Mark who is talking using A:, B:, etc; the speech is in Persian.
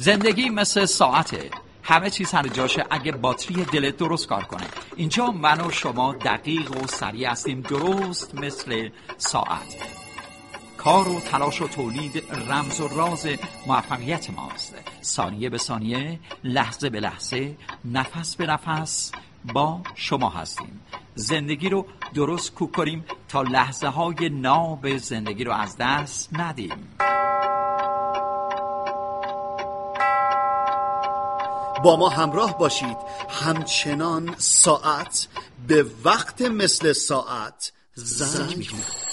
A: زندگی مثل ساعته، همه چیز سر جاشه اگه باتری دلت درست کار کنه. اینجا من و شما دقیق و سریع هستیم، درست مثل ساعت. کار و تلاش و تولید رمز و راز موفقیت ماست. ثانیه به ثانیه، لحظه به لحظه، نفس به نفس با شما هستیم. زندگی رو درست کوک کنیم تا لحظه های ناب زندگی رو از دست ندیم.
B: با ما همراه باشید، همچنان ساعت به وقت مثل ساعت زنگ می‌کنه.